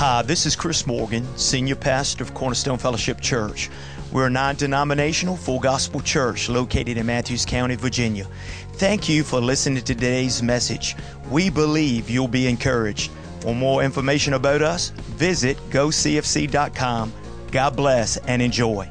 Hi, this is Chris Morgan, Senior Pastor of Cornerstone Fellowship Church. We're a non-denominational, full gospel church located in Matthews County, Virginia. Thank you for listening to today's message. We believe you'll be encouraged. For more information about us, visit gocfc.com. God bless and enjoy.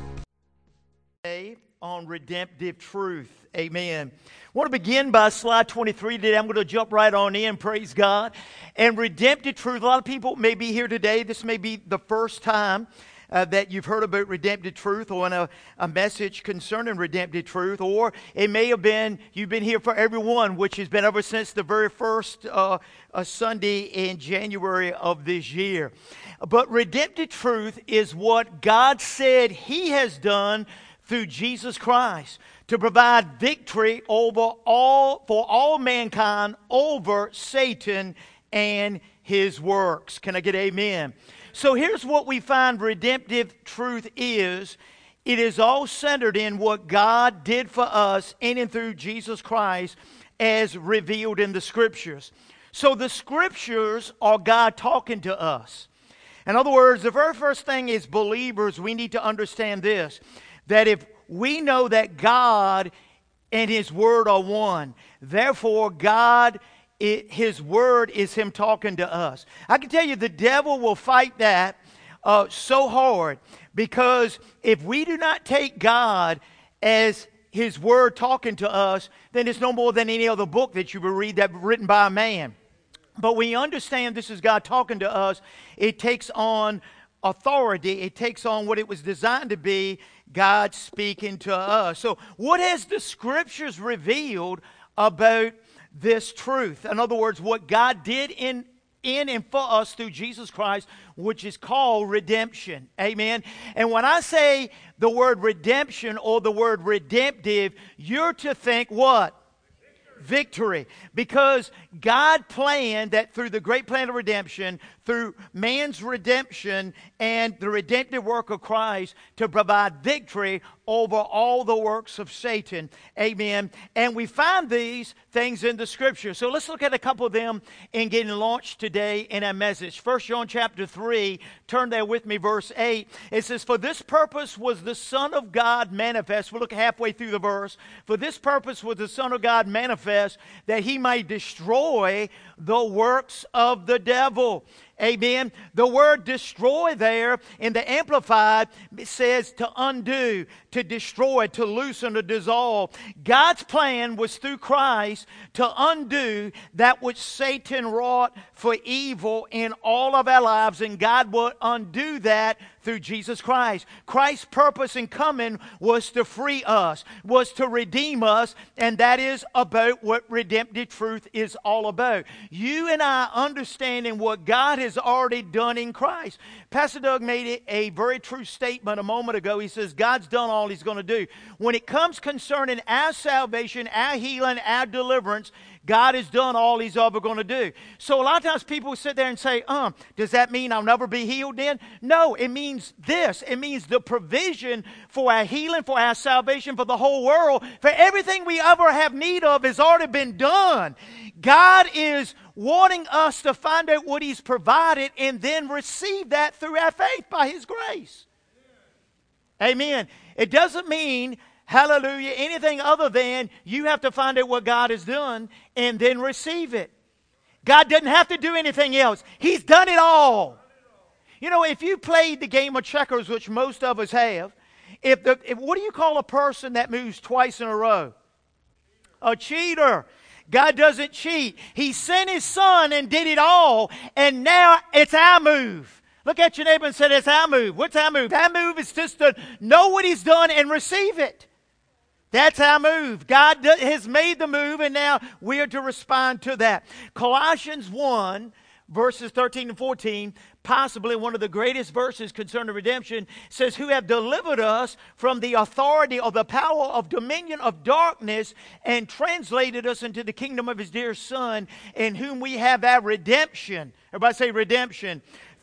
On redemptive truth. Amen. I want to begin by slide 23 today. I'm going to jump right on in, praise God. And redemptive truth, a lot of people may be here today. This may be the first time that you've heard about redemptive truth or in a message concerning redemptive truth. Or it may have been you've been here for everyone, which has been ever since the very first Sunday in January of this year. But redemptive truth is what God said He has done through Jesus Christ to provide victory for all mankind over Satan and his works. Can I get amen? So here's what we find redemptive truth is. It is all centered in what God did for us in and through Jesus Christ as revealed in the Scriptures. So the Scriptures are God talking to us. In other words, the very first thing as believers, we need to understand this, that if we know that God and His Word are one, therefore God, His Word is Him talking to us. I can tell you the devil will fight that so hard, because if we do not take God as His Word talking to us, then it's no more than any other book that you will read that written by a man. But when you understand this is God talking to us, it takes on authority. It takes on what it was designed to be, God speaking to us. So what has the Scriptures revealed about this truth? In other words, what God did in and for us through Jesus Christ, which is called redemption. Amen. And when I say the word redemption or the word redemptive, you're to think what? Victory. Because God planned that through the great plan of redemption, through man's redemption and the redemptive work of Christ, to provide victory over all the works of Satan. Amen. And we find these things in the Scripture. So let's look at a couple of them in getting launched today in our message. 1 John chapter 3, turn there with me, verse 8. It says, "For this purpose was the Son of God manifest." We'll look halfway through the verse. "For this purpose was the Son of God manifest, that He might destroy the works of the devil." Amen. The word destroy there in the Amplified, it says to undo, to destroy, to loosen, to dissolve. God's plan was through Christ to undo that which Satan wrought for evil in all of our lives, and God would undo that through Jesus Christ. Christ's purpose in coming was to free us, was to redeem us, and that is about what redemptive truth is all about. You and I understanding what God has already done in Christ. Pastor Doug made it a very true statement a moment ago. He says God's done all He's going to do. When it comes concerning our salvation, our healing, our deliverance, God has done all He's ever going to do. So a lot of times people sit there and say, does that mean I'll never be healed then? No, it means this. It means the provision for our healing, for our salvation, for the whole world, for everything we ever have need of has already been done. God is wanting us to find out what He's provided and then receive that through our faith by His grace. Amen. It doesn't mean, hallelujah, anything other than you have to find out what God has done and then receive it. God doesn't have to do anything else. He's done it all. You know, if you played the game of checkers, which most of us have, what do you call a person that moves twice in a row? A cheater. God doesn't cheat. He sent His Son and did it all, and now it's our move. Look at your neighbor and say, it's our move. What's our move? Our move is just to know what He's done and receive it. That's our move. God has made the move, and now we are to respond to that. Colossians 1, verses 13 and 14, possibly one of the greatest verses concerning redemption, says, "Who have delivered us from the authority of the power of dominion of darkness and translated us into the kingdom of His dear Son, in whom we have our redemption." Everybody say redemption.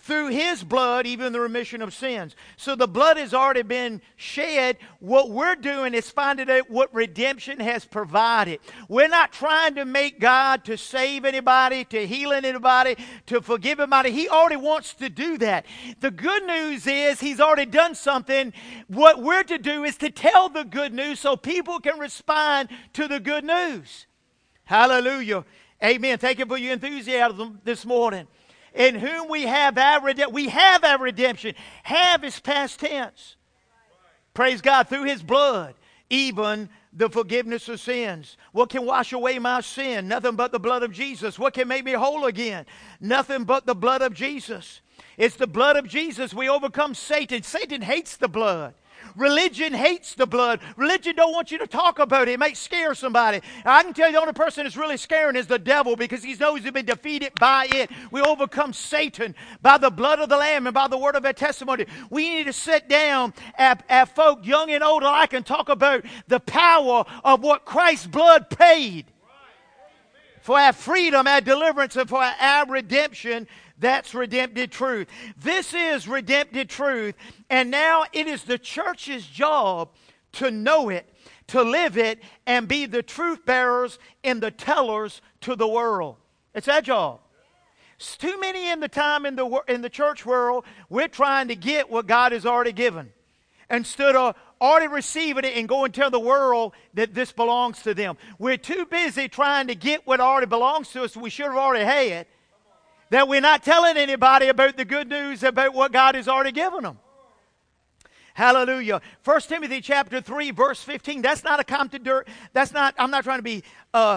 through his blood, even the remission of sins. So the blood has already been shed. What we're doing is finding out what redemption has provided. We're not trying to make God to save anybody, to heal anybody, to forgive anybody. He already wants to do that. The good news is he's already done something. What we're to do is to tell the good news so people can respond to the good news. Hallelujah. Amen. Thank you for your enthusiasm this morning. In whom we have our redemption. Have is past tense. Praise God. Through his blood, even the forgiveness of sins. What can wash away my sin? Nothing but the blood of Jesus. What can make me whole again? Nothing but the blood of Jesus. It's the blood of Jesus. We overcome Satan. Satan hates the blood. Religion hates the blood. Religion don't want you to talk about it. It might scare somebody. I can tell you the only person that's really scaring is the devil, because he knows he's been defeated by it. We overcome Satan by the blood of the Lamb and by the word of our testimony. We need to sit down at folk, young and old alike, and talk about the power of what Christ's blood paid for our freedom, our deliverance, and for our redemption. That's redemptive truth. This is redemptive truth. And now it is the church's job to know it, to live it, and be the truth bearers and the tellers to the world. It's our job. It's too many in the church world, we're trying to get what God has already given, instead of already receiving it and go and tell the world that this belongs to them. We're too busy trying to get what already belongs to us, we should have already had, that we're not telling anybody about the good news about what God has already given them. Hallelujah. 1 Timothy chapter 3, verse 15. That's not a I'm not trying to be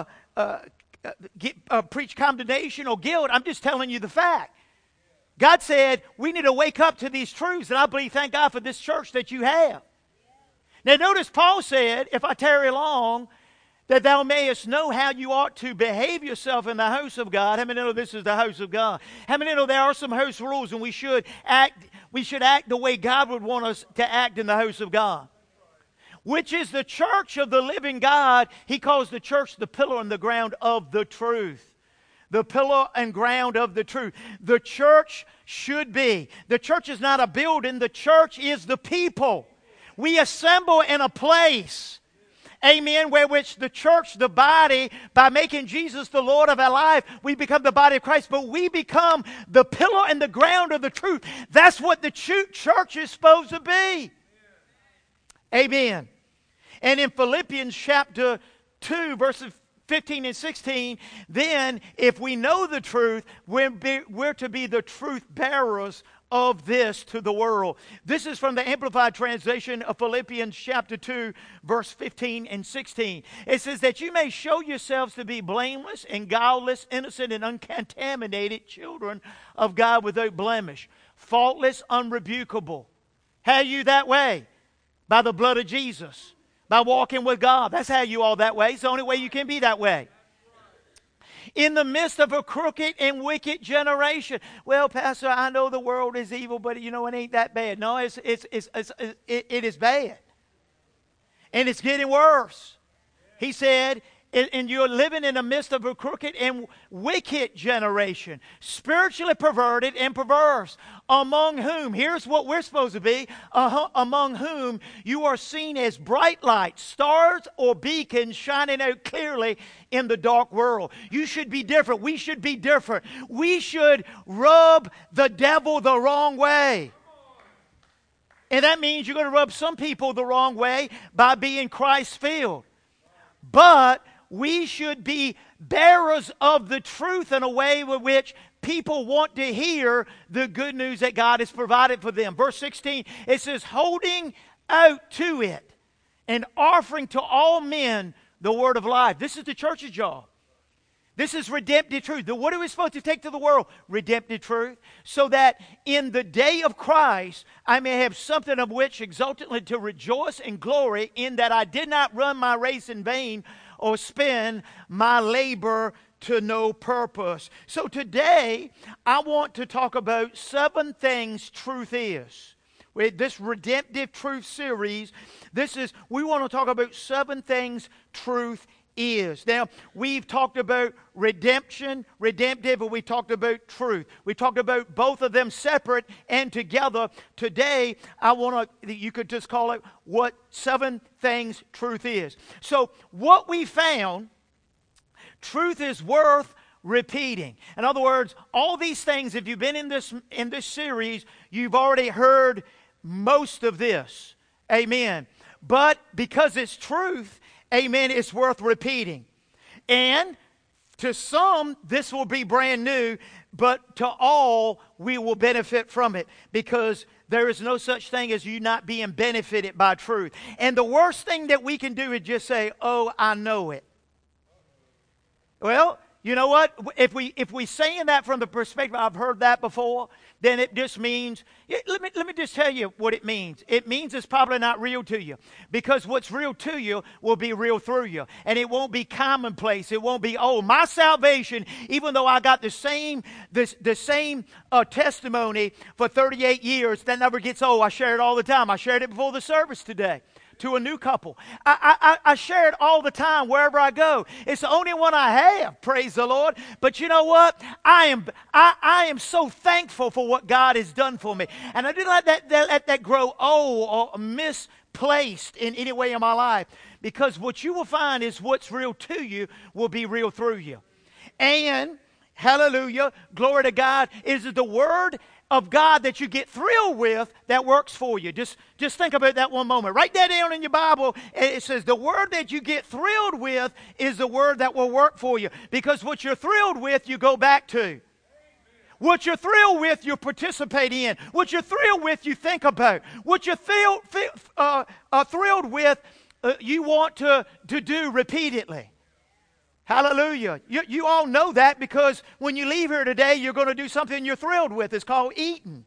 preach condemnation or guilt. I'm just telling you the fact. God said we need to wake up to these truths, and I believe, thank God for this church that you have. Now notice Paul said, if I tarry long, that thou mayest know how you ought to behave yourself in the house of God. How many know this is the house of God? How many know there are some house rules, and we should act the way God would want us to act in the house of God, which is the church of the living God. He calls the church the pillar and the ground of the truth. The pillar and ground of the truth. The church should be. The church is not a building. The church is the people. We assemble in a place, amen, where which the church, the body, by making Jesus the Lord of our life, we become the body of Christ, but we become the pillar and the ground of the truth. That's what the church is supposed to be. Amen. And in Philippians chapter 2, verses 15 and 16, then if we know the truth, we're to be the truth bearers of this to the world. This is from the Amplified translation of Philippians chapter 2, verse 15 and 16. It says that you may show yourselves to be blameless and guileless, innocent and uncontaminated children of God without blemish, faultless, unrebukable. How are you that way? By the blood of Jesus. By walking with God. That's how you are that way. It's the only way you can be that way. In the midst of a crooked and wicked generation. Well, Pastor, I know the world is evil, but it ain't that bad. No, it is bad. And it's getting worse. He said, and you're living in the midst of a crooked and wicked generation, spiritually perverted and perverse, among whom, here's what we're supposed to be, among whom you are seen as bright lights, stars or beacons shining out clearly in the dark world. You should be different. We should be different. We should rub the devil the wrong way. And that means you're going to rub some people the wrong way by being Christ-filled. But we should be bearers of the truth in a way with which people want to hear the good news that God has provided for them. Verse 16, it says, holding out to it and offering to all men the word of life. This is the church's job. This is redemptive truth. What are we supposed to take to the world? Redemptive truth. So that in the day of Christ, I may have something of which exultantly to rejoice and glory, in that I did not run my race in vain or spend my labor to no purpose. So today, I want to talk about 7 things truth is. With this redemptive truth series, we want to talk about 7 things truth is. Now, we've talked about redemption, redemptive, and we talked about truth. We talked about both of them separate and together. Today, I want to, you could just call it what 7 things truth is. So, what we found, truth is worth repeating. In other words, all these things, if you've been in this series, you've already heard most of this. Amen. But because it's truth, amen, it's worth repeating. And to some, this will be brand new, but to all, we will benefit from it, because there is no such thing as you not being benefited by truth. And the worst thing that we can do is just say, oh, I know it. Well, you know what? If we saying that from the perspective, I've heard that before, then it just means, let me just tell you what it means. It means it's probably not real to you, because what's real to you will be real through you. And it won't be commonplace. It won't be, oh, my salvation, even though I got the same testimony for 38 years, that never gets old. I share it all the time. I shared it before the service today to a new couple. I share it all the time wherever I go. It's the only one I have, praise the Lord. But you know what? I am so thankful for what God has done for me. And I didn't let that grow old or misplaced in any way in my life. Because what you will find is what's real to you will be real through you. And, hallelujah, glory to God, is the Word of God that you get thrilled with that works for you. Just think about that one moment. Write that down in your Bible. It says the word that you get thrilled with is the word that will work for you. Because what you're thrilled with, you go back to. What you're thrilled with, you participate in. What you're thrilled with, you think about. What you're thrilled with, you want to do repeatedly. Hallelujah. You all know that, because when you leave here today, you're going to do something you're thrilled with. It's called eating.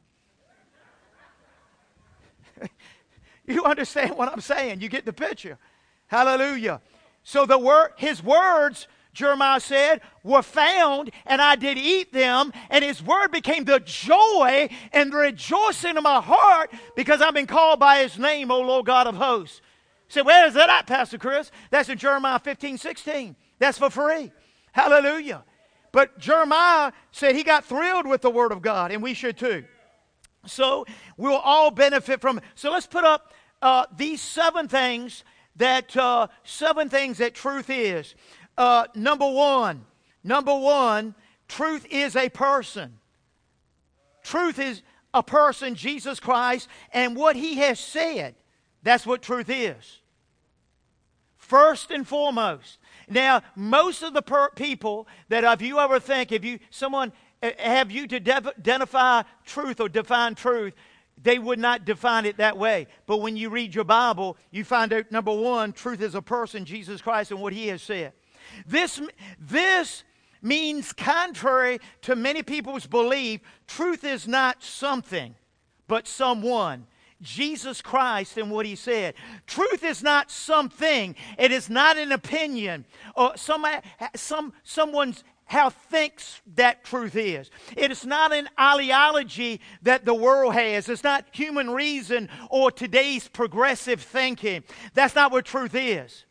You understand what I'm saying? You get the picture. Hallelujah. So his words, Jeremiah said, were found, and I did eat them, and his word became the joy and the rejoicing of my heart, because I've been called by his name, O Lord God of hosts. Say, where is that at, Pastor Chris? That's in Jeremiah 15:16. That's for free. Hallelujah. But Jeremiah said he got thrilled with the Word of God, and we should too. So we'll all benefit from it. So let's put up these 7 things that truth is. Number one, truth is a person. Truth is a person, Jesus Christ, and what he has said. That's what truth is. First and foremost. Now, most of the people that if you ever think, have you to identify truth or define truth, they would not define it that way. But when you read your Bible, you find out, number one, truth is a person, Jesus Christ, and what he has said. This means, contrary to many people's belief, truth is not something, but someone. Jesus Christ and what he said. Truth is not something. It is not an opinion or someone's how thinks that truth is. It is not an ideology that the world has. It's not human reason or today's progressive thinking. That's not what truth is.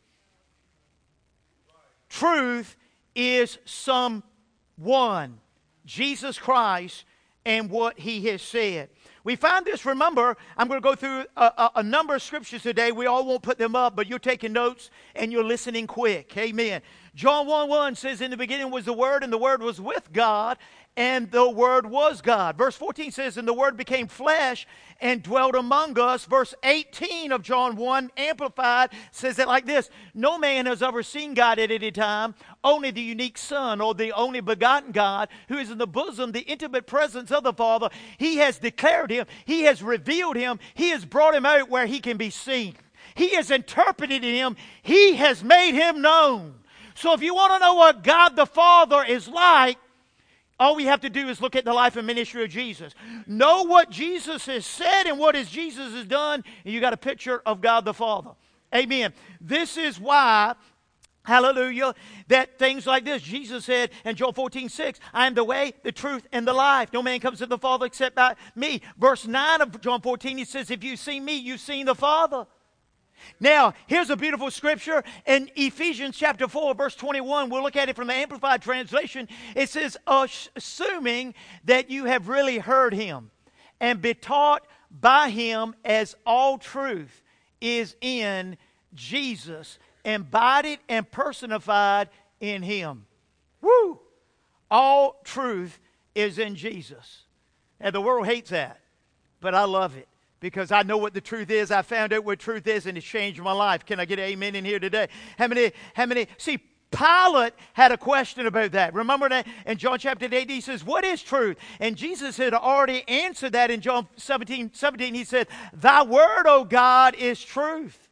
Truth is someone, Jesus Christ, and what he has said. We find this, remember, I'm going to go through a number of scriptures today. We all won't put them up, but you're taking notes and you're listening quick. Amen. John 1:1 says, in the beginning was the Word, and the Word was with God, and the Word was God. Verse 14 says, and the Word became flesh and dwelt among us. Verse 18 of John 1, Amplified, says it like this. No man has ever seen God at any time, only the unique Son, or the only begotten God, who is in the bosom, the intimate presence of the Father. He has declared him. He has revealed him. He has brought him out where he can be seen. He has interpreted him. He has made him known. So if you want to know what God the Father is like, all we have to do is look at the life and ministry of Jesus. Know what Jesus has said and what Jesus has done, and you got a picture of God the Father. Amen. This is why, hallelujah, that things like this, Jesus said in John 14:6, I am the way, the truth, and the life. No man comes to the Father except by me. Verse 9 of John 14, he says, if you've seen me, you've seen the Father. Now, here's a beautiful scripture in Ephesians chapter 4, verse 21. We'll look at it from the Amplified Translation. It says, assuming that you have really heard him and be taught by him as all truth is in Jesus, embodied and personified in him. Woo! All truth is in Jesus. And the world hates that, but I love it. Because I know what the truth is. I found out what truth is, and it's changed my life. Can I get an amen in here today? How many? See, Pilate had a question about that. Remember that in John chapter 8, he says, what is truth? And Jesus had already answered that in John 17. He said, thy word, O God, is truth.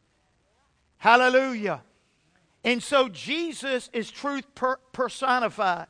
Hallelujah. And so Jesus is truth personified.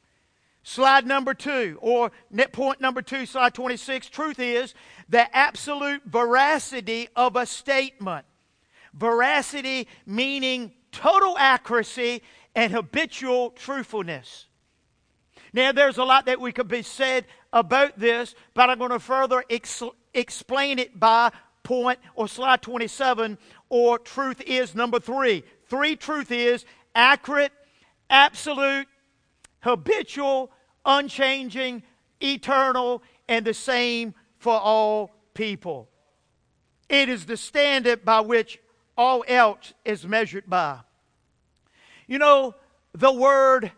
Slide number 2, or point number 2, slide 26. Truth is the absolute veracity of a statement. Veracity meaning total accuracy and habitual truthfulness. Now, there's a lot that we could be said about this, but I'm going to further explain it by point or slide 27, or truth is number 3. Truth is accurate, absolute, habitual, unchanging, eternal, and the same for all people. It is the standard by which all else is measured by. You know, the word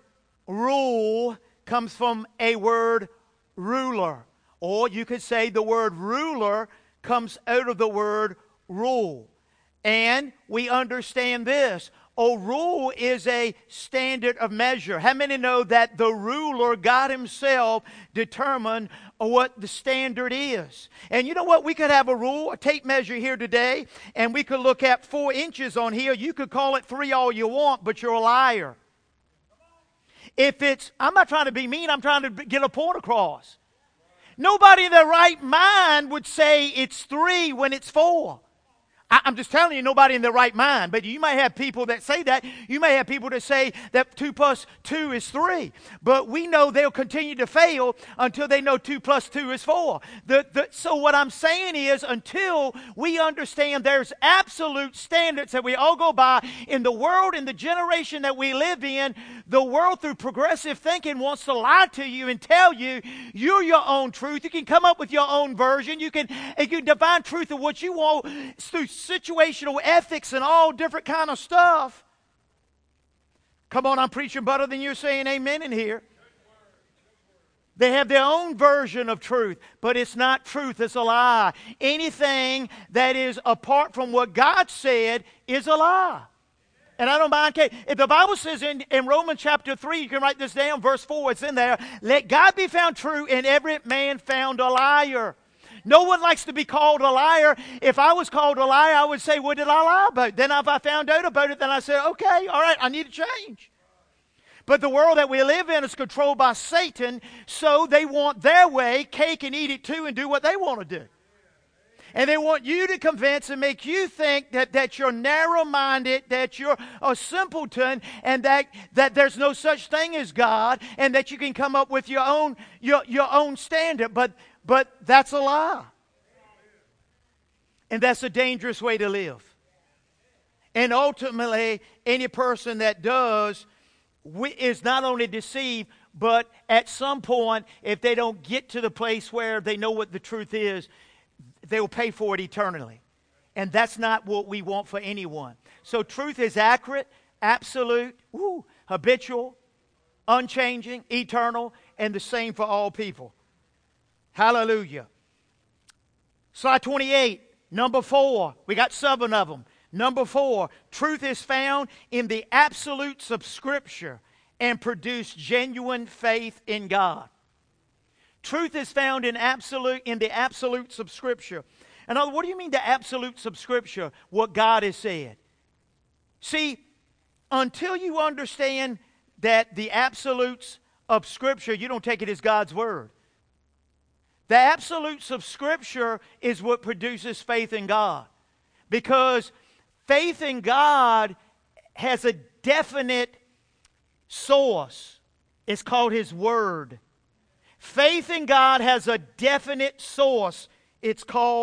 rule comes from a word ruler. Or you could say the word ruler comes out of the word rule. And we understand this. A rule is a standard of measure. How many know that the ruler, God himself, determined what the standard is? And you know what? We could have a rule, a tape measure here today, and we could look at 4 inches on here. You could call it 3 all you want, but you're a liar. I'm not trying to be mean, I'm trying to get a point across. Nobody in their right mind would say it's 3 when it's 4. I'm just telling you, nobody in their right mind. But you may have people that say that. You may have people that say that 2 plus 2 is 3. But we know they'll continue to fail until they know 2 plus 2 is 4. So what I'm saying is, until we understand there's absolute standards that we all go by in the world, in the generation that we live in, the world through progressive thinking wants to lie to you and tell you you're your own truth. You can come up with your own version. You can define truth of what you want through situational ethics and all different kind of stuff. Come on, I'm preaching better than you're saying amen in here. They have their own version of truth, but it's not truth, it's a lie. Anything that is apart from what God said is a lie. And I don't mind. If the Bible says in Romans chapter 3, you can write this down, verse 4, it's in there. Let God be found true and every man found a liar. No one likes to be called a liar. If I was called a liar, I would say, what did I lie about? Then if I found out about it, then I said, okay, all right, I need to change. But the world that we live in is controlled by Satan, so they want their way, cake and eat it too, and do what they want to do. And they want you to convince and make you think that you're narrow-minded, that you're a simpleton, and that there's no such thing as God, and that you can come up with your own standard. But that's a lie. And that's a dangerous way to live. And ultimately, any person that does is not only deceived, but at some point, if they don't get to the place where they know what the truth is, they will pay for it eternally. And that's not what we want for anyone. So truth is accurate, absolute, habitual, unchanging, eternal, and the same for all people. Hallelujah. Slide 28, number 4. We got 7 of them. Number 4, truth is found in the absolutes of Scripture and produce genuine faith in God. Truth is found in the absolutes of Scripture. And what do you mean the absolutes of Scripture? What God has said. See, until you understand that the absolutes of Scripture, you don't take it as God's Word. The absolutes of Scripture is what produces faith in God. Because faith in God has a definite source. It's called His Word. Faith in God has a definite source. It's called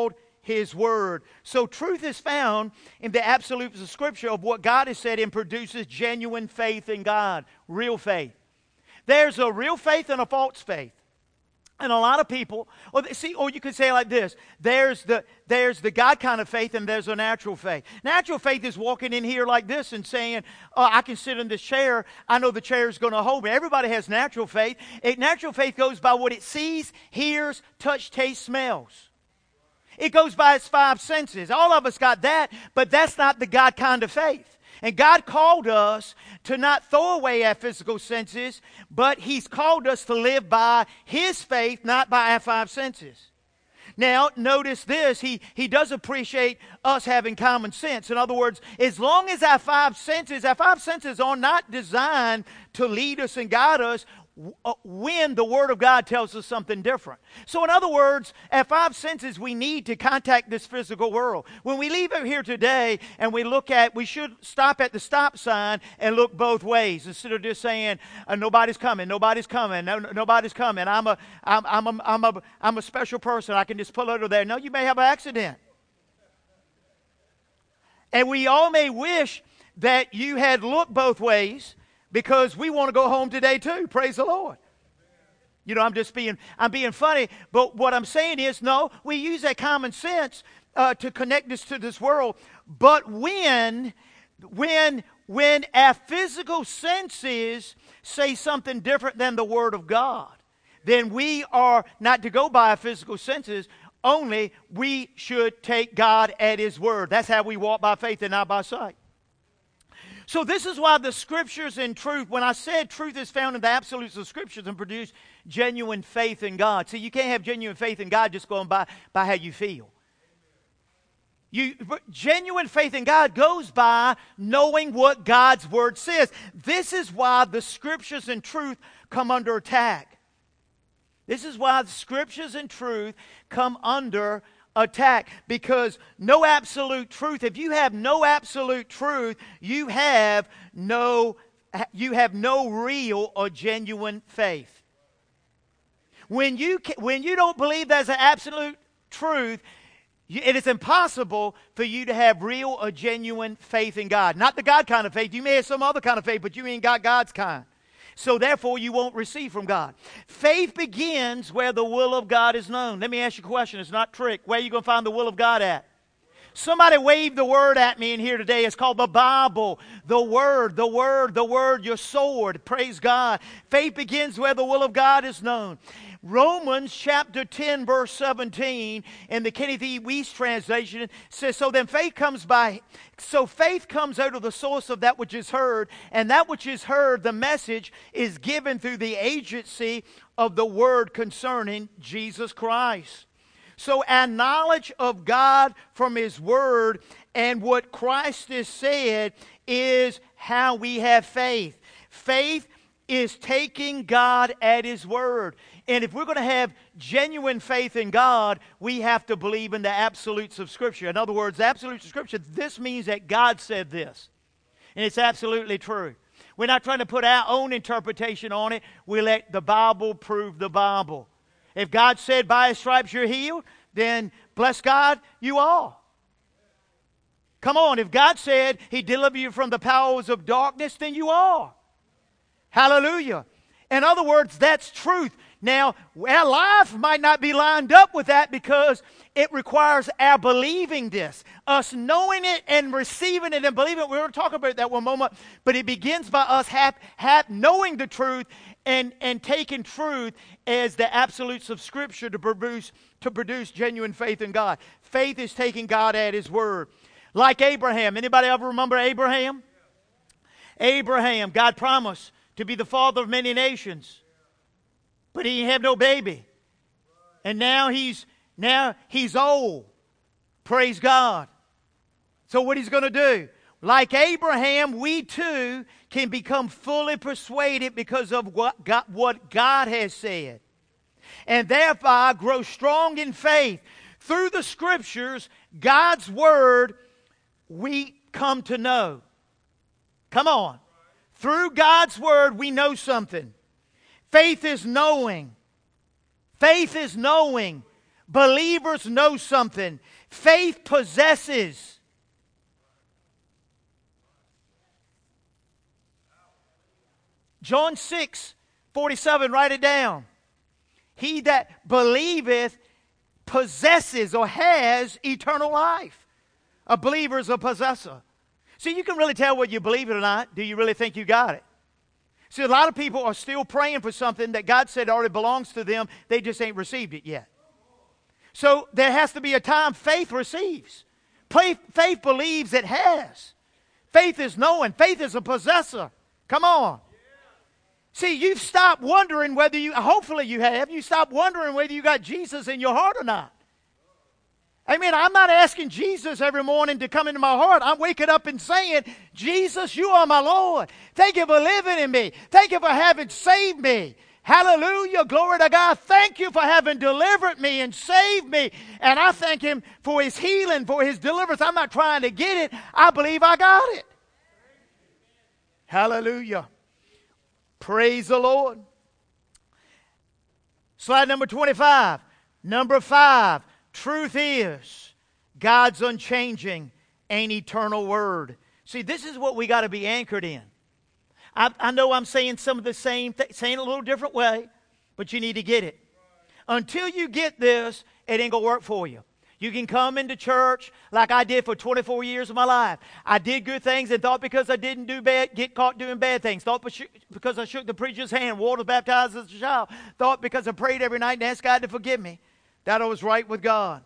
His Word. So truth is found in the absolutes of Scripture of what God has said and produces genuine faith in God, real faith. There's a real faith and a false faith. And a lot of people, or you could say it like this, there's the God kind of faith and there's a natural faith. Natural faith is walking in here like this and saying, oh, I can sit in this chair, I know the chair is going to hold me. Everybody has natural faith. Natural faith goes by what it sees, hears, touch, taste, smells. It goes by its five senses. All of us got that, but that's not the God kind of faith. And God called us to not throw away our physical senses, but He's called us to live by His faith, not by our five senses. Now, notice this. He does appreciate us having common sense. In other words, as long as our five senses are not designed to lead us and guide us when the Word of God tells us something different. So in other words, at five senses, we need to contact this physical world. When we leave out here today and we should stop at the stop sign and look both ways instead of just saying, nobody's coming, nobody's coming, nobody's coming. I'm a special person. I can just pull over there. No, you may have an accident. And we all may wish that you had looked both ways, because we want to go home today too. Praise the Lord. You know, I'm being funny, but what I'm saying is, no, we use that common sense to connect us to this world. But when our physical senses say something different than the Word of God, then we are not to go by our physical senses. Only we should take God at His Word. That's how we walk by faith and not by sight. So this is why the Scriptures and truth, when I said truth is found in the absolutes of Scriptures and produce genuine faith in God. See, you can't have genuine faith in God just going by how you feel. Genuine faith in God goes by knowing what God's Word says. This is why the Scriptures and truth come under attack. This is why the Scriptures and truth come under attack, because no absolute truth. If you have no absolute truth, you have no real or genuine faith. When you don't believe there's an absolute truth, it is impossible for you to have real or genuine faith in God. Not the God kind of faith. You may have some other kind of faith, but you ain't got God's kind. So therefore, you won't receive from God. Faith begins where the will of God is known. Let me ask you a question. It's not a trick. Where are you going to find the will of God at? Somebody waved the word at me in here today. It's called the Bible. The Word, your sword. Praise God. Faith begins where the will of God is known. Romans chapter 10 verse 17 in the Kenneth E. Weiss translation says, so faith comes out of the source of that which is heard, and that which is heard, the message, is given through the agency of the Word concerning Jesus Christ. So our knowledge of God from His Word and what Christ has said is how we have faith. Faith is taking God at His Word. And if we're going to have genuine faith in God, we have to believe in the absolutes of Scripture. In other words, the absolutes of Scripture, this means that God said this. And it's absolutely true. We're not trying to put our own interpretation on it. We let the Bible prove the Bible. If God said, by His stripes you're healed, then bless God, you are. Come on, if God said He delivered you from the powers of darkness, then you are. Hallelujah. In other words, that's truth. Now, our life might not be lined up with that because it requires our believing this. Us knowing it and receiving it and believing it. We're going to talk about that one moment. But it begins by us knowing the truth and taking truth as the absolutes of Scripture to produce genuine faith in God. Faith is taking God at His Word. Like Abraham. Anybody ever remember Abraham? Abraham, God promised to be the father of many nations. But he didn't have no baby. And now he's old. Praise God. So what he's going to do? Like Abraham, we too can become fully persuaded because of what God has said. And therefore grow strong in faith. Through the Scriptures, God's Word, we come to know. Come on. Through God's Word, we know something. Faith is knowing. Faith is knowing. Believers know something. Faith possesses. John 6:47, write it down. He that believeth possesses or has eternal life. A believer is a possessor. See, you can really tell whether you believe it or not. Do you really think you got it? See, a lot of people are still praying for something that God said already belongs to them. They just ain't received it yet. So there has to be a time faith receives. Faith believes it has. Faith is knowing. Faith is a possessor. Come on. See, you've stopped wondering whether you, hopefully you have, you stopped wondering whether you got Jesus in your heart or not. Amen. I'm not asking Jesus every morning to come into my heart. I'm waking up and saying, Jesus, you are my Lord. Thank you for living in me. Thank you for having saved me. Hallelujah. Glory to God. Thank you for having delivered me and saved me. And I thank Him for His healing, for His deliverance. I'm not trying to get it. I believe I got it. Hallelujah. Praise the Lord. Slide number 25. Number 5. Truth is God's unchanging and eternal word. See, this is what we got to be anchored in. I know I'm saying some of the same thing, saying it a little different way, but you need to get it. Until you get this, it ain't going to work for you. You can come into church like I did for 24 years of my life. I did good things and thought because I didn't do bad, get caught doing bad things. Thought because I shook the preacher's hand, water baptized as a child. Thought because I prayed every night and asked God to forgive me, that I was right with God.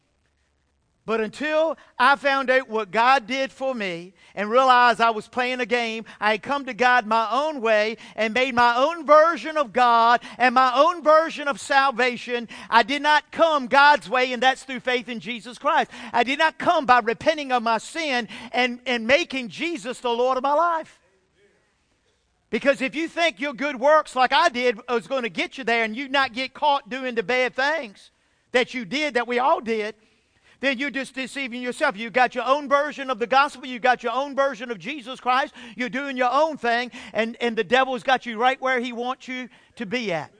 But until I found out what God did for me and realized I was playing a game, I had come to God my own way and made my own version of God and my own version of salvation. I did not come God's way, and that's through faith in Jesus Christ. I did not come by repenting of my sin and making Jesus the Lord of my life. Because if you think your good works like I did was going to get you there and you not get caught doing the bad things that you did, that we all did, then you're just deceiving yourself. You've got your own version of the gospel. You've got your own version of Jesus Christ. You're doing your own thing, and the devil's got you right where he wants you to be at.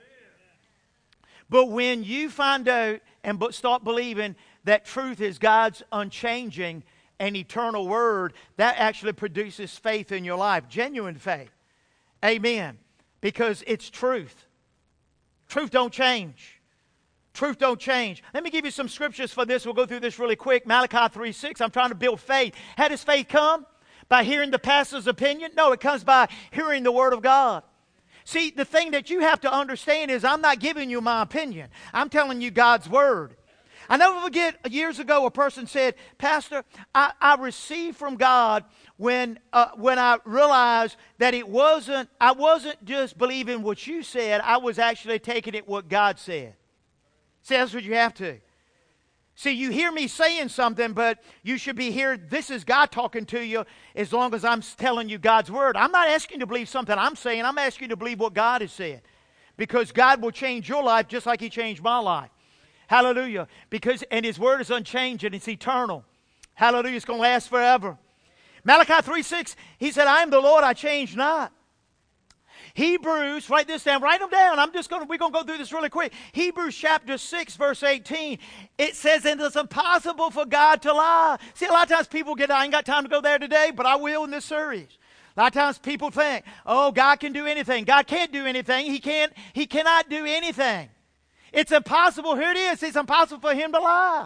But when you find out and start believing that truth is God's unchanging and eternal word, that actually produces faith in your life, genuine faith. Amen. Because it's truth. Truth don't change. Truth don't change. Let me give you some scriptures for this. We'll go through this really quick. Malachi 3:6. I'm trying to build faith. How does faith come? By hearing the pastor's opinion? No, it comes by hearing the word of God. See, the thing that you have to understand is I'm not giving you my opinion. I'm telling you God's word. I never forget years ago a person said, Pastor, I received from God when I realized that I wasn't just believing what you said, I was actually taking it what God said. See, that's what you have to. See, you hear me saying something, but you should be hearing, this is God talking to you as long as I'm telling you God's word. I'm not asking you to believe something I'm saying. I'm asking you to believe what God has said. Because God will change your life just like He changed my life. Hallelujah. And His word is unchanging. It's eternal. Hallelujah. It's going to last forever. Malachi 3:6, He said, I am the Lord, I change not. Hebrews, write this down, write them down. We're going to go through this really quick. Hebrews chapter 6, verse 18. It says, and it's impossible for God to lie. See, a lot of times people I ain't got time to go there today, but I will in this series. A lot of times people think, oh, God can do anything. God can't do anything. He cannot do anything. It's impossible. Here it is. It's impossible for Him to lie.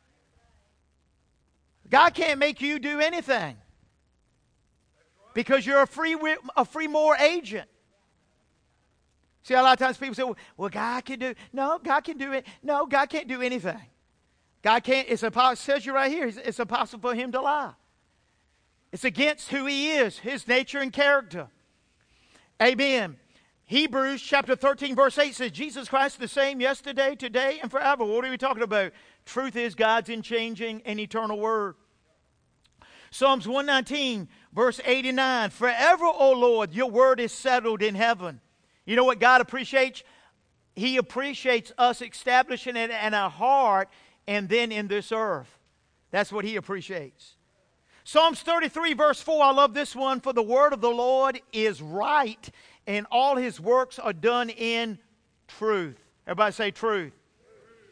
God can't make you do anything. Because you're a free moral agent. See, a lot of times people say, well, God can do. No, God can do it. No, God can't do anything. God can't. It's impossible. It says you right here. It's impossible for Him to lie. It's against who He is, His nature and character. Amen. Hebrews chapter 13, verse 8 says, Jesus Christ the same yesterday, today, and forever. What are we talking about? Truth is God's unchanging and eternal word. Psalms 119, verse 89. Forever, O Lord, your word is settled in heaven. You know what God appreciates? He appreciates us establishing it in our heart and then in this earth. That's what He appreciates. Psalms 33, verse 4. I love this one. For the word of the Lord is right, and all His works are done in truth. Everybody say truth.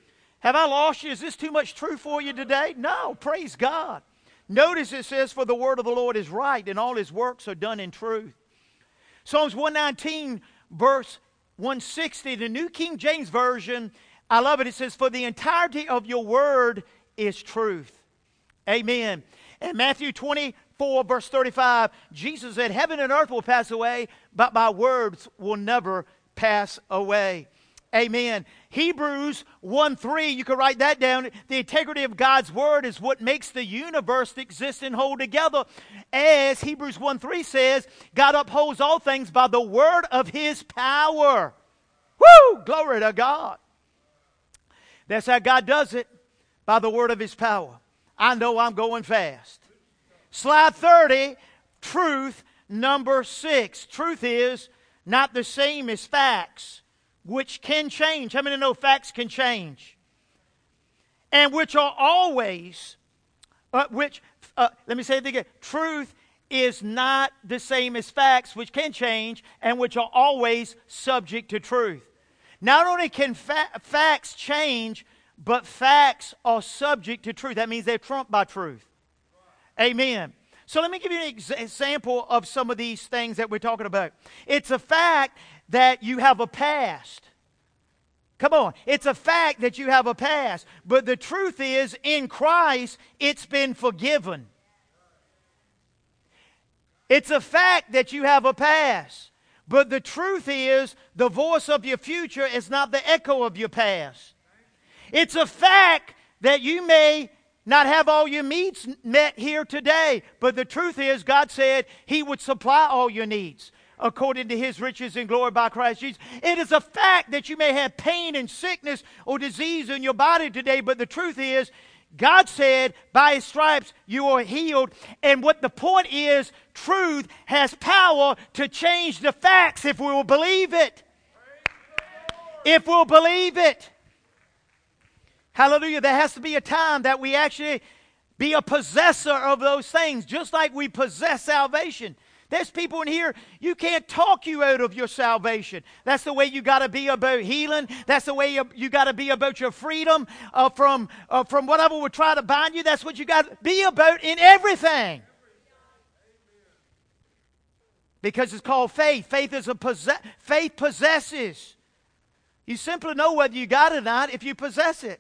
Have I lost you? Is this too much truth for you today? No, praise God. Notice it says, for the word of the Lord is right, and all his works are done in truth. Psalms 119, verse 160, the New King James Version, I love it. It says, for the entirety of your word is truth. Amen. And Matthew 24, verse 35, Jesus said, heaven and earth will pass away, but my words will never pass away. Amen. Hebrews 1:3, you can write that down. The integrity of God's word is what makes the universe exist and hold together. As Hebrews 1:3 says, God upholds all things by the word of his power. Woo! Glory to God. That's how God does it, by the word of his power. I know I'm going fast. Slide 30, truth number 6. Truth is not the same as facts, which can change. How many know facts can change? And which are always, let me say it again. Truth is not the same as facts, which can change, and which are always subject to truth. Not only can facts change, but facts are subject to truth. That means they're trumped by truth. Amen. So let me give you an example of some of these things that we're talking about. It's a fact that you have a past. Come on. It's a fact that you have a past. But the truth is, in Christ, it's been forgiven. It's a fact that you have a past. But the truth is, the voice of your future is not the echo of your past. It's a fact that you may not have all your needs met here today. But the truth is, God said he would supply all your needs according to his riches and glory by Christ Jesus. It is a fact that you may have pain and sickness or disease in your body today. But the truth is, God said, by his stripes you are healed. And what the point is, truth has power to change the facts if we will believe it. If we'll believe it. Hallelujah. There has to be a time that we actually be a possessor of those things, just like we possess salvation. There's people in here, you can't talk you out of your salvation. That's the way you got to be about healing. That's the way you got to be about your freedom from whatever would try to bind you. That's what you got to be about in everything. Because it's called faith. Faith is faith possesses. You simply know whether you got it or not if you possess it.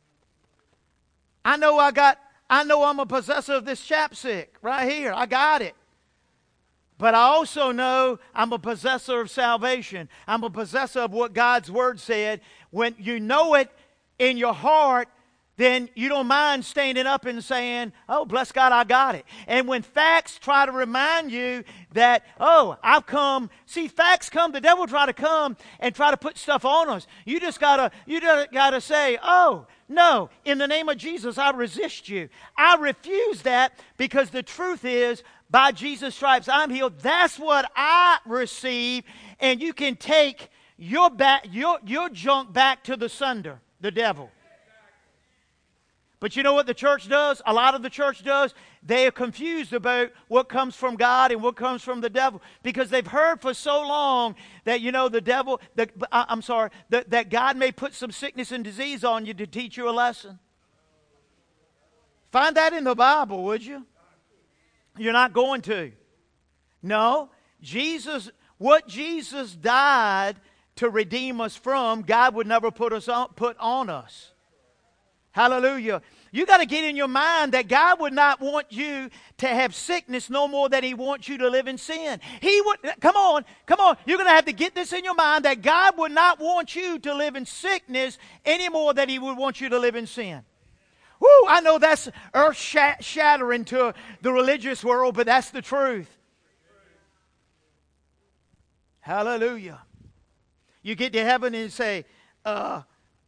I know I'm a possessor of this chapstick right here. I got it. But I also know I'm a possessor of salvation. I'm a possessor of what God's word said. When you know it in your heart, then you don't mind standing up and saying, oh, bless God, I got it. And when facts try to remind you that, oh, I've come. See, facts come, the devil try to come and try to put stuff on us. You just gotta say, oh, no, in the name of Jesus, I resist you. I refuse that because the truth is, by Jesus' stripes, I'm healed. That's what I receive. And you can take your junk back to the sender, the devil. But you know what the church does? A lot of the church does. They are confused about what comes from God and what comes from the devil. Because they've heard for so long that, you know, that God may put some sickness and disease on you to teach you a lesson. Find that in the Bible, would you? You're not going to. No. What Jesus died to redeem us from, God would never put on us. Hallelujah. You got to get in your mind that God would not want you to have sickness no more than he wants you to live in sin. He would, come on. You're going to have to get this in your mind that God would not want you to live in sickness any more than he would want you to live in sin. Woo, I know that's earth-shattering to the religious world, but that's the truth. Hallelujah. You get to heaven and say, God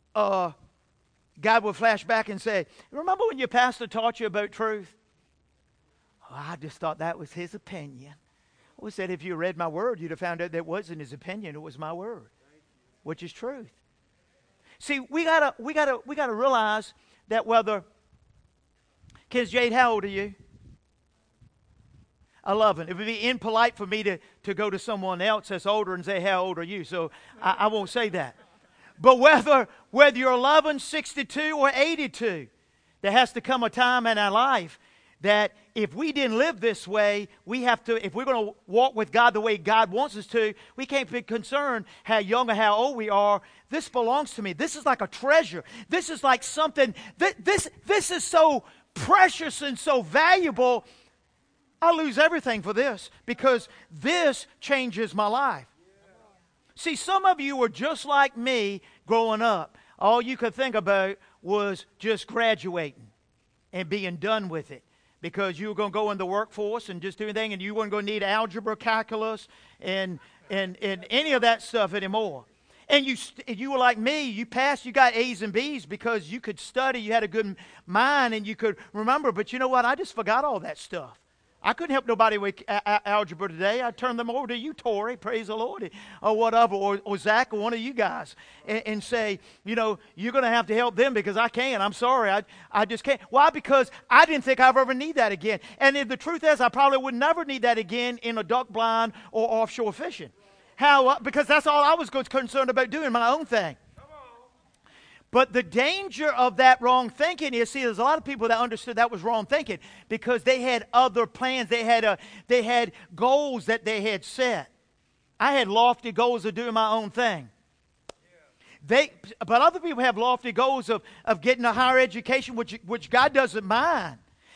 will flash back and say, remember when your pastor taught you about truth? Oh, I just thought that was his opinion. Well, he said, if you read my word, you'd have found out that wasn't his opinion, it was my word, which is truth. See, we gotta realize that whether, kids, Jade, how old are you? 11. It would be impolite for me to go to someone else that's older and say, how old are you? So I won't say that. But whether you're 11, 62, or 82, there has to come a time in our life that if we didn't live this way, we have to, if we're going to walk with God the way God wants us to, we can't be concerned how young or how old we are. This belongs to me. This is like a treasure. This is like something, this is so precious and so valuable. I lose everything for this because this changes my life. See, some of you were just like me growing up. All you could think about was just graduating and being done with it, because you were going to go in the workforce and just do anything, and you weren't going to need algebra, calculus, and any of that stuff anymore. And you were like me. You passed, you got A's and B's because you could study, you had a good mind, and you could remember. But you know what? I just forgot all that stuff. I couldn't help nobody with algebra today. I turned them over to you, Tori, praise the Lord, or whatever, or Zach, or one of you guys, and say, you know, you're going to have to help them because I can't. I'm sorry, I just can't. Why? Because I didn't think I'd ever need that again. And if the truth is, I probably would never need that again in a duck blind or offshore fishing. How? Because that's all I was concerned about doing, my own thing. But the danger of that wrong thinking is, see, there's a lot of people that understood that was wrong thinking because they had other plans. They had goals that they had set. I had lofty goals of doing my own thing. But other people have lofty goals of getting a higher education, which God doesn't mind,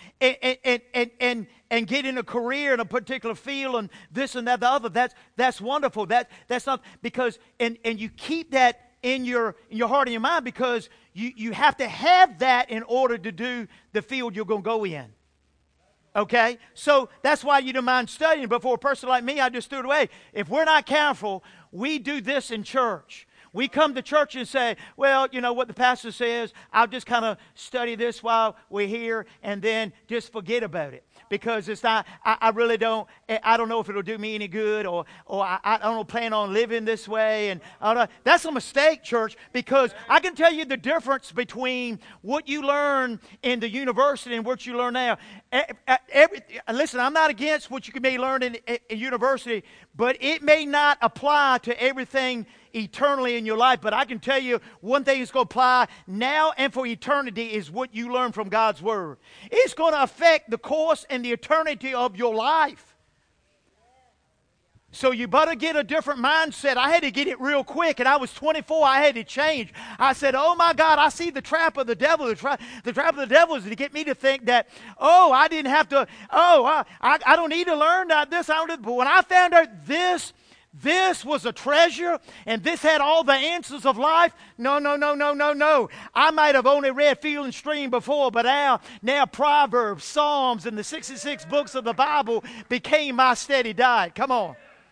and getting a career in a particular field and this and that, the other. That's wonderful. That's not because and you keep that in your heart and your mind, because you have to have that in order to do the field you're going to go in. Okay? So that's why you don't mind studying. But for a person like me, I just threw it away. If we're not careful, we do this in church. We come to church and say, well, you know what the pastor says, I'll just kind of study this while we're here and then just forget about it. Because it's not, I really don't, I don't know if it'll do me any good, or I don't plan on living this way. And that's a mistake, church, because I can tell you the difference between what you learn in the university and what you learn now. Listen, I'm not against what you can be learning in university, but it may not apply to everything eternally in your life. But I can tell you one thing that's going to apply now and for eternity is what you learn from God's Word. It's going to affect the course and the eternity of your life. So you better get a different mindset. I had to get it real quick, and I was 24. I had to change. I said, oh my God, I see the trap of the devil. The trap of the devil is to get me to think that, I didn't have to, I don't need to learn this. But when I found out this was a treasure, and this had all the answers of life. No. I might have only read Field and Stream before, but now Proverbs, Psalms, and the 66 books of the Bible became my steady diet. Come on.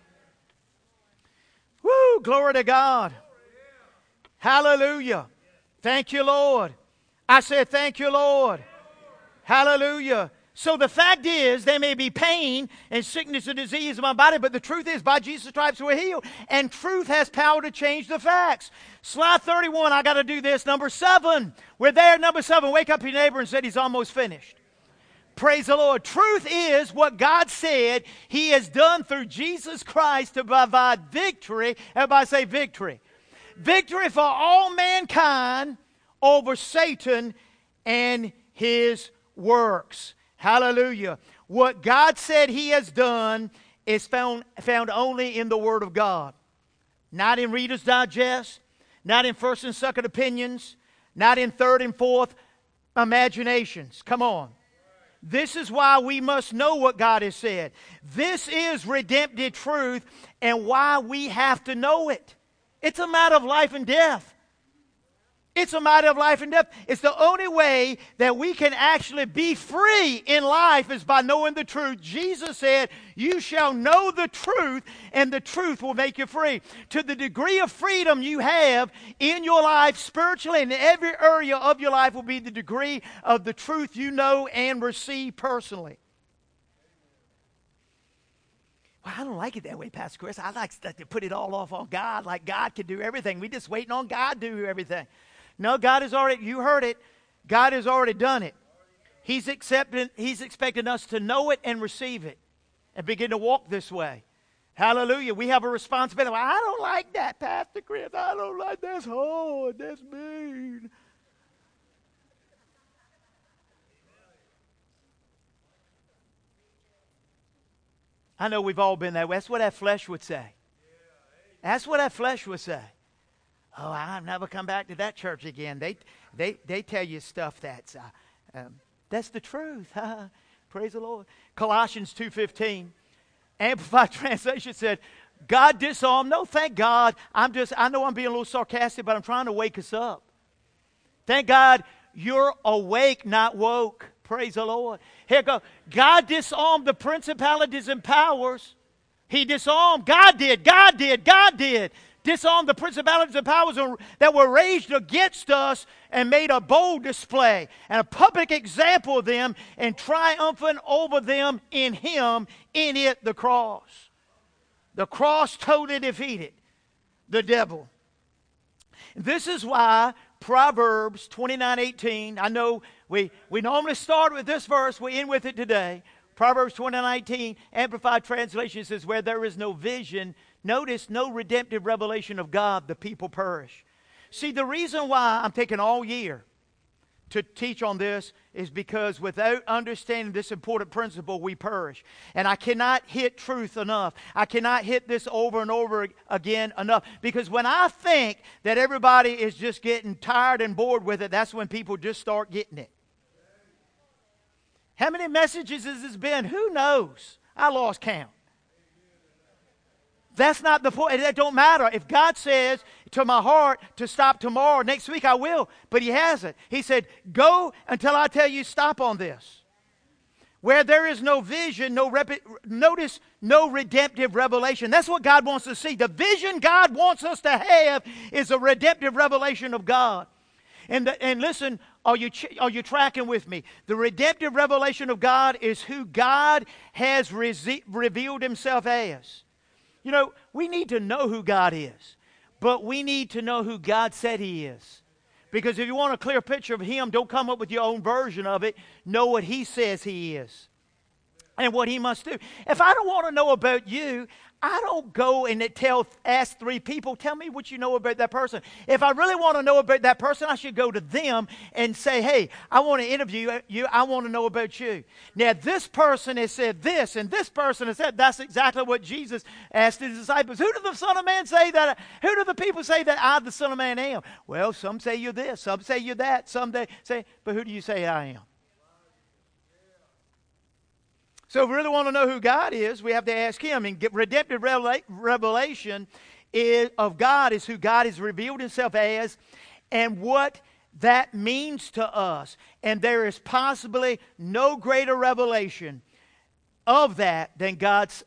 Woo, glory to God. Hallelujah. Thank you, Lord. I said, thank you, Lord. Hallelujah. So the fact is, there may be pain and sickness and disease in my body, but the truth is, by Jesus' stripes we're healed. And truth has power to change the facts. Slide 31, I got to do this. Number 7. We're there, number 7. Wake up your neighbor and say he's almost finished. Praise the Lord. Truth is what God said He has done through Jesus Christ to provide victory. Everybody say victory. Victory for all mankind over Satan and his works. Hallelujah. What God said He has done is found only in the Word of God. Not in Reader's Digest, not in first and second opinions, not in third and fourth imaginations. Come on. This is why we must know what God has said. This is redemptive truth and why we have to know it. It's a matter of life and death. It's a matter of life and death. It's the only way that we can actually be free in life is by knowing the truth. Jesus said, you shall know the truth, and the truth will make you free. To the degree of freedom you have in your life spiritually, and in every area of your life will be the degree of the truth you know and receive personally. Well, I don't like it that way, Pastor Chris. I like to put it all off on God, like God can do everything. We're just waiting on God to do everything. No, God has already, you heard it, God has already done it. He's expecting us to know it and receive it and begin to walk this way. Hallelujah. We have a responsibility. Well, I don't like that, Pastor Chris. I don't like that. That's hard. That's mean. I know we've all been that way. That's what that flesh would say. That's what that flesh would say. Oh, I'll never come back to that church again. They tell you stuff that's the truth. Praise the Lord. Colossians 2:15. Amplified Translation said, God disarmed. No, thank God. I know I'm being a little sarcastic, but I'm trying to wake us up. Thank God you're awake, not woke. Praise the Lord. Here go. God disarmed the principalities and powers. He disarmed. God did. Disarmed the principalities and powers that were raised against us and made a bold display and a public example of them and triumphant over them in Him, in it, the cross. The cross totally defeated the devil. This is why Proverbs 29:18, I know we normally start with this verse, we end with it today. Proverbs 29:18, Amplified Translation says, where there is no vision, notice, no redemptive revelation of God, the people perish. See, the reason why I'm taking all year to teach on this is because without understanding this important principle, we perish. And I cannot hit truth enough. I cannot hit this over and over again enough. Because when I think that everybody is just getting tired and bored with it, that's when people just start getting it. How many messages has this been? Who knows? I lost count. That's not the point. That don't matter. If God says to my heart to stop tomorrow, next week I will. But He hasn't. He said, go until I tell you stop on this. Where there is no vision, notice no redemptive revelation. That's what God wants to see. The vision God wants us to have is a redemptive revelation of God. And listen, are you tracking with me? The redemptive revelation of God is who God has revealed Himself as. You know, we need to know who God is, but we need to know who God said He is. Because if you want a clear picture of Him, don't come up with your own version of it. Know what He says He is and what He must do. If I don't want to know about you, I don't go and ask 3 people, tell me what you know about that person. If I really want to know about that person, I should go to them and say, hey, I want to interview you. I want to know about you. Now, this person has said this, and this person has said that's exactly what Jesus asked His disciples. Who did the Son of Man say that? Who do the people say that I, the Son of Man, am? Well, some say you're this, some say you're that, some say, but who do you say I am? So if we really want to know who God is, we have to ask Him. And redemptive revelation of God is who God has revealed Himself as and what that means to us. And there is possibly no greater revelation of that than God's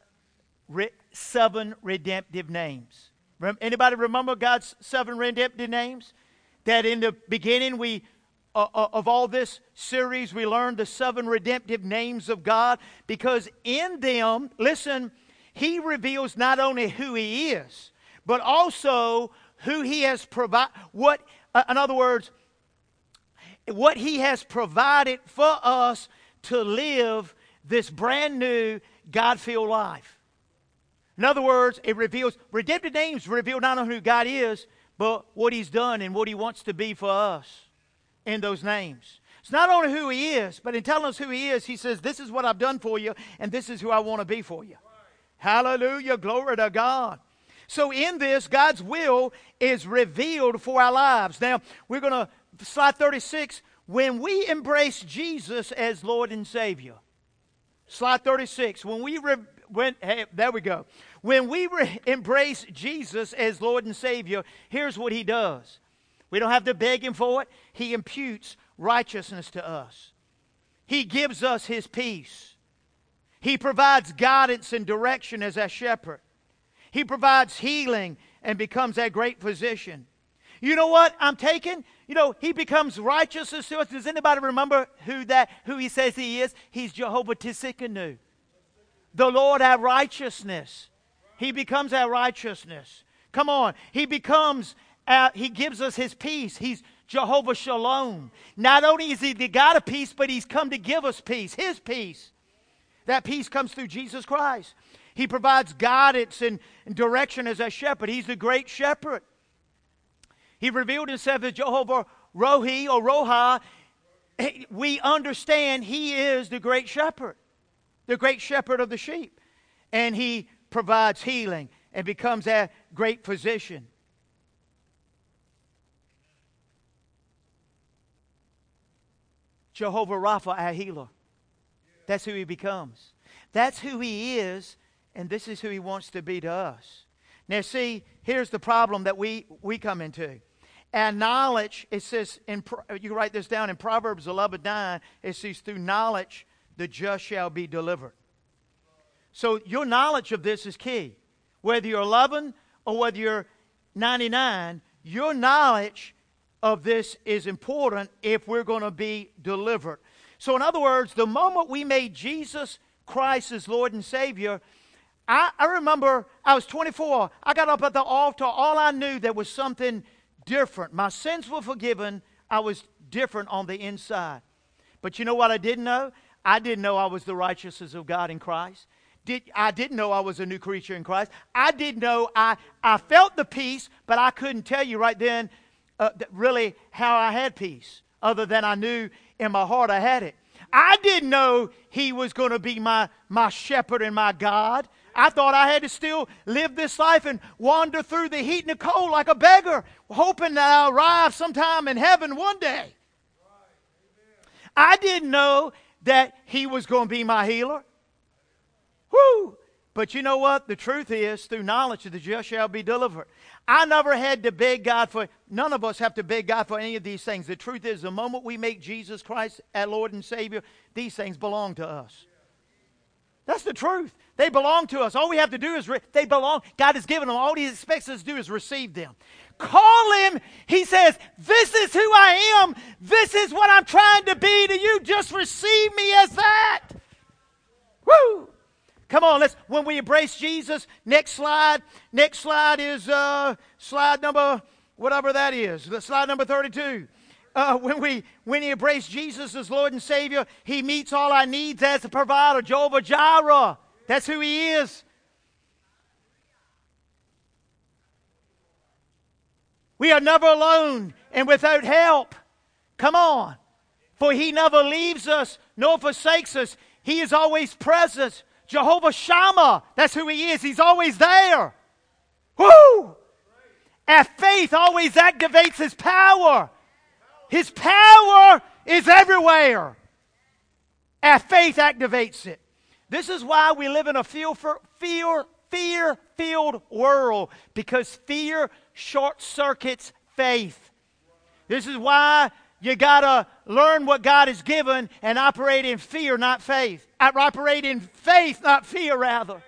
7 redemptive names. Anybody remember God's 7 redemptive names? That in the beginning of all this series, we learned the 7 redemptive names of God, because in them, listen, He reveals not only who He is, but also who He has provided, in other words, what He has provided for us to live this brand new God-filled life. In other words, it reveals, redemptive names reveal not only who God is, but what He's done and what He wants to be for us. In those names. It's not only who He is, but in telling us who He is, He says, this is what I've done for you, and this is who I want to be for you. Right. Hallelujah, glory to God. So in this, God's will is revealed for our lives. Now, we're going to, slide 36, when we embrace Jesus as Lord and Savior. Slide 36, there we go. When we embrace Jesus as Lord and Savior, here's what He does. We don't have to beg Him for it. He imputes righteousness to us. He gives us His peace. He provides guidance and direction as our shepherd. He provides healing and becomes our great physician. You know what I'm taking? He becomes righteousness to us. Does anybody remember who He says He is? He's Jehovah Tsidkenu, the Lord our righteousness. He becomes our righteousness. Come on. He gives us His peace. He's Jehovah Shalom. Not only is He the God of peace, but He's come to give us peace, His peace. That peace comes through Jesus Christ. He provides guidance and direction as a shepherd. He's the great shepherd. He revealed himself as Jehovah Rohi or Roha. We understand he is the great shepherd of the sheep. And he provides healing and becomes a great physician. Jehovah Rapha, our healer. That's who he becomes. That's who he is, and this is who he wants to be to us. Now see, here's the problem that we come into. Our knowledge, it says, you can write this down in Proverbs 11:9, it says, through knowledge the just shall be delivered. So your knowledge of this is key. Whether you're 11 or whether you're 99, your knowledge of this is important if we're going to be delivered. So in other words, the moment we made Jesus Christ as Lord and Savior, I remember I was 24. I got up at the altar. All I knew there was something different. My sins were forgiven. I was different on the inside. But you know what I didn't know? I didn't know I was the righteousness of God in Christ. I didn't know I was a new creature in Christ. I didn't know I felt the peace, but I couldn't tell you right then really how I had peace, other than I knew in my heart I had it. I didn't know he was going to be my shepherd and my God. I thought I had to still live this life and wander through the heat and the cold like a beggar, hoping that I'll arrive sometime in heaven one day. I didn't know that he was going to be my healer. Woo! But you know what? The truth is, through knowledge the just shall be delivered. I never had to beg God for, none of us have to beg God for any of these things. The truth is, the moment we make Jesus Christ our Lord and Savior, these things belong to us. That's the truth. They belong to us. All we have to do is, they belong. God has given them. All He expects us to do is receive them. Call Him. He says, this is who I am. This is what I'm trying to be to you. Just receive me as that. Woo! Come on, when we embrace Jesus, next slide is slide number, whatever that is, slide number 32. When we embrace Jesus as Lord and Savior, He meets all our needs as a provider, Jehovah Jireh. That's who He is. We are never alone and without help. Come on. For He never leaves us nor forsakes us. He is always present. Jehovah Shammah, that's who He is. He's always there. Woo! Our faith always activates His power. His power is everywhere. Our faith activates it. This is why we live in a fear-filled world, because fear short-circuits faith. This is why you got to learn what God has given and operate in fear, not faith. Operate in faith, not fear, rather.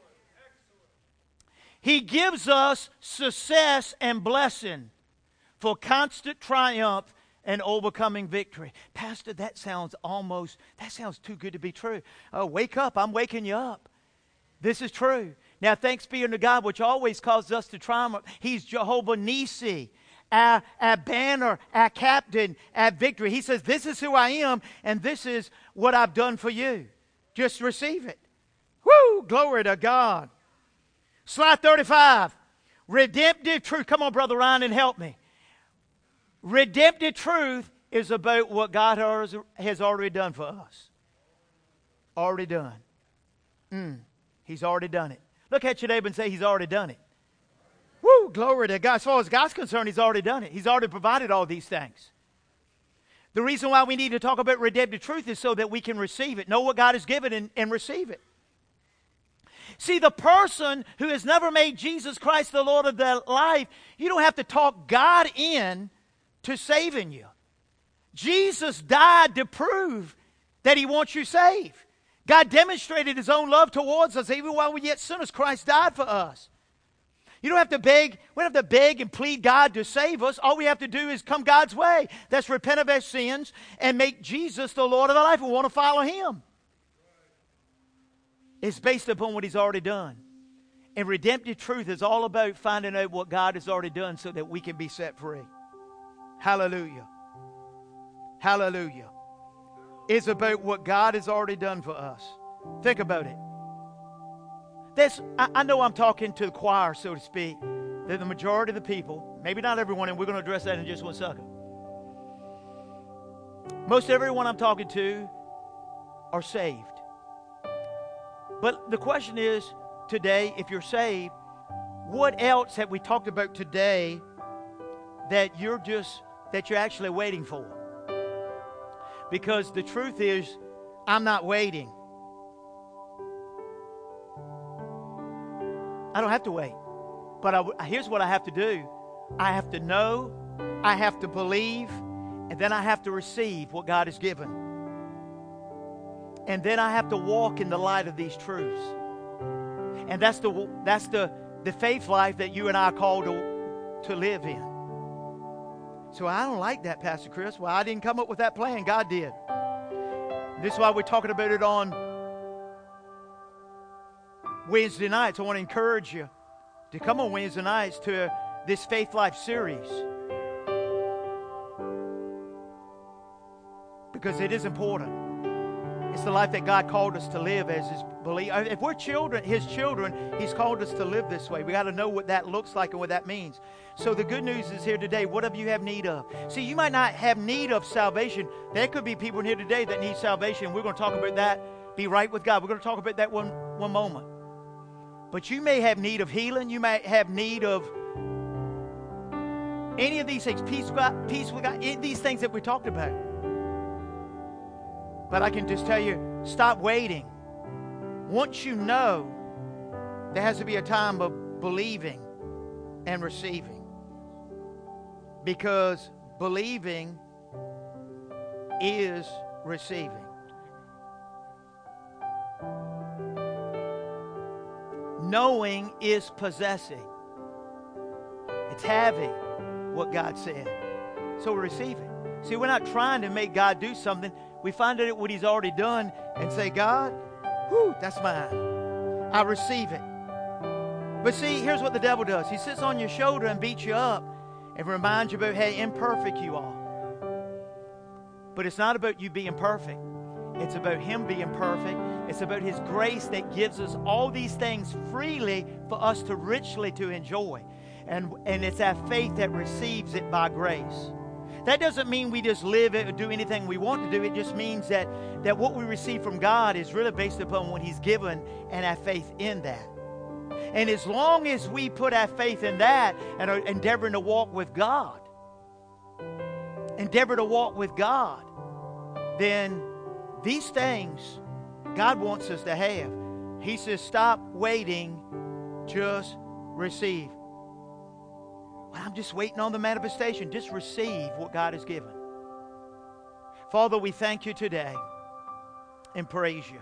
He gives us success and blessing for constant triumph and overcoming victory. Pastor, that sounds too good to be true. Wake up, I'm waking you up. This is true. Now, thanks be unto God, which always causes us to triumph. He's Jehovah Nissi. Our banner, our captain, our victory. He says, this is who I am, and this is what I've done for you. Just receive it. Woo! Glory to God. Slide 35. Redemptive truth. Come on, Brother Ryan, and help me. Redemptive truth is about what God has already done for us. Already done. He's already done it. Look at your neighbor and say, He's already done it. Woo, glory to God. As far as God's concerned, He's already done it. He's already provided all these things. The reason why we need to talk about redemptive truth is so that we can receive it, know what God has given and receive it. See, the person who has never made Jesus Christ the Lord of their life, you don't have to talk God in to saving you. Jesus died to prove that He wants you saved. God demonstrated His own love towards us. Even while we were yet sinners, Christ died for us. You don't have to beg. We don't have to beg and plead God to save us. All we have to do is come God's way. That's repent of our sins and make Jesus the Lord of our life. We want to follow Him. It's based upon what He's already done. And redemptive truth is all about finding out what God has already done so that we can be set free. Hallelujah. Hallelujah. It's about what God has already done for us. Think about it. I know I'm talking to the choir, so to speak, that the majority of the people, maybe not everyone, and we're going to address that in just one second. Most everyone I'm talking to are saved. But the question is, today, if you're saved, what else have we talked about today that you're actually waiting for? Because the truth is, I'm not waiting. I don't have to wait. But here's what I have to do. I have to know, I have to believe, and then I have to receive what God has given. And then I have to walk in the light of these truths. And that's the faith life that you and I are called to live in. So I don't like that, Pastor Chris. Well, I didn't come up with that plan. God did. This is why we're talking about it on Wednesday nights. I want to encourage you to come on Wednesday nights to this Faith Life series, because it is important. It's the life that God called us to live as His believer. If we're His children, He's called us to live this way. We got to know what that looks like and what that means. So the good news is here today. Whatever you have need of. See, you might not have need of salvation. There could be people in here today that need salvation. We're going to talk about that. Be right with God. We're going to talk about that one moment. But you may have need of healing. You might have need of any of these things. Peace with God. These things that we talked about. But I can just tell you, stop waiting. Once you know, there has to be a time of believing and receiving. Because believing is receiving. Knowing is possessing. It's having what God said. So we're receiving. See, we're not trying to make God do something. We find out what He's already done and say, God, whew, that's mine. I receive it. But see, here's what the devil does. He sits on your shoulder and beats you up and reminds you about how imperfect you are. But it's not about you being perfect. It's about Him being perfect. It's about His grace that gives us all these things freely for us to richly to enjoy. And it's our faith that receives it by grace. That doesn't mean we just live it or do anything we want to do. It just means that what we receive from God is really based upon what He's given and our faith in that. And as long as we put our faith in that and are endeavoring to walk with God, then these things God wants us to have. He says, stop waiting, just receive. I'm just waiting on the manifestation. Just receive what God has given. Father, we thank You today and praise You.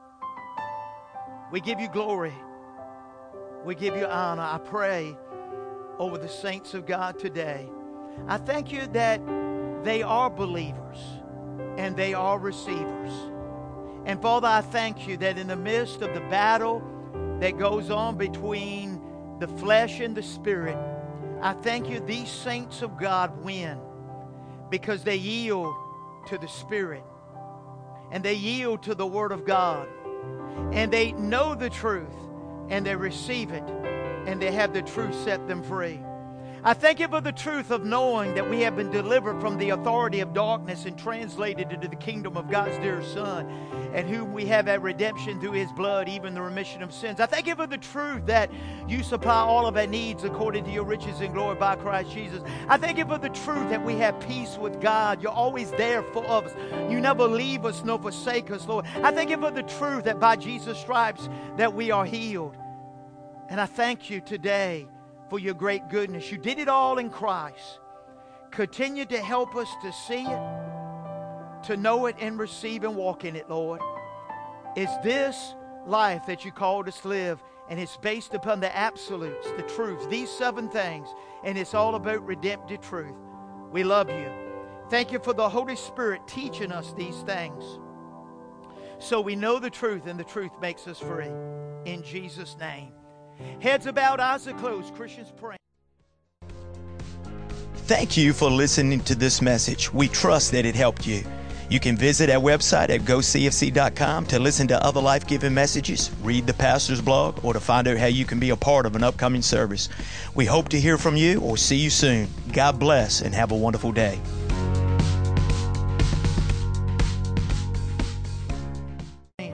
We give You glory. We give You honor. I pray over the saints of God today. I thank You that they are believers and they are receivers. And Father, I thank You that in the midst of the battle that goes on between the flesh and the spirit, I thank You these saints of God win because they yield to the Spirit and they yield to the Word of God and they know the truth and they receive it and they have the truth set them free. I thank You for the truth of knowing that we have been delivered from the authority of darkness and translated into the kingdom of God's dear Son, and whom we have at redemption through His blood, even the remission of sins. I thank You for the truth that You supply all of our needs according to Your riches and glory by Christ Jesus. I thank You for the truth that we have peace with God. You're always there for us. You never leave us nor forsake us, Lord. I thank You for the truth that by Jesus' stripes that we are healed. And I thank You today for Your great goodness. You did it all in Christ. Continue to help us to see it, to know it and receive and walk in it, Lord. It's this life that You called us to live, and it's based upon the absolutes, the truths, these 7 things, and it's all about redemptive truth. We love You. Thank You for the Holy Spirit teaching us these things so we know the truth, and the truth makes us free. In Jesus' name. Heads are bowed, eyes are closed. Christians praying. Thank you for listening to this message. We trust that it helped you. You can visit our website at gocfc.com to listen to other life-giving messages, read the pastor's blog, or to find out how you can be a part of an upcoming service. We hope to hear from you or see you soon. God bless and have a wonderful day.